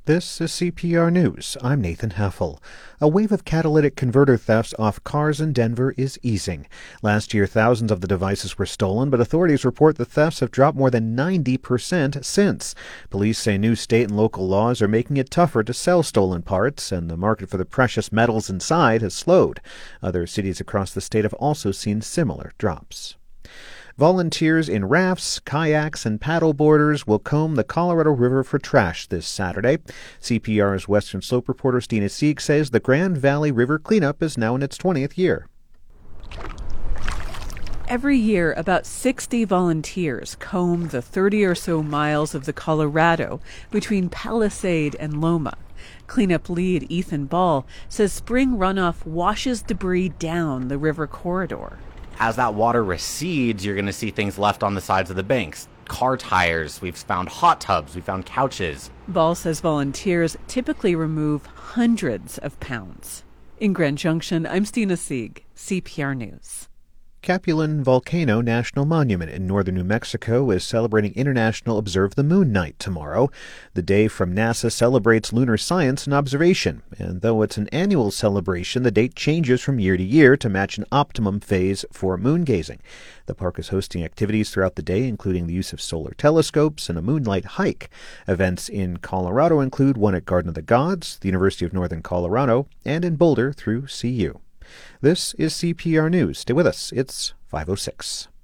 This is CPR News. I'm Nathan Heffel. A wave of catalytic converter thefts off cars in Denver is easing. Last year, thousands of the devices were stolen, but authorities report the thefts have dropped more than 90% since. Police say new state and local laws are making it tougher to sell stolen parts, and the market for the precious metals inside has slowed. Other cities across the state have also seen similar drops. Volunteers in rafts, kayaks, and paddleboarders will comb the Colorado River for trash this Saturday. CPR's Western Slope reporter Stina Sieg says the Grand Valley River cleanup is now in its 20th year. Every year, about 60 volunteers comb the 30 or so miles of the Colorado between Palisade and Loma. Cleanup lead Ethan Ball says spring runoff washes debris down the river corridor. As that water recedes, you're going to see things left on the sides of the banks. Car tires, we've found hot tubs, we found couches. Ball says volunteers typically remove hundreds of pounds. In Grand Junction, I'm Stina Sieg, CPR News. Capulin Volcano National Monument in northern New Mexico is celebrating International Observe the Moon Night tomorrow. The day from NASA celebrates lunar science and observation, and though it's an annual celebration, the date changes from year to year to match an optimum phase for moon gazing. The park is hosting activities throughout the day, including the use of solar telescopes and a moonlight hike. Events in Colorado include one at Garden of the Gods, the University of Northern Colorado, and in Boulder through CU. This is CPR News. Stay with us. It's 5:06.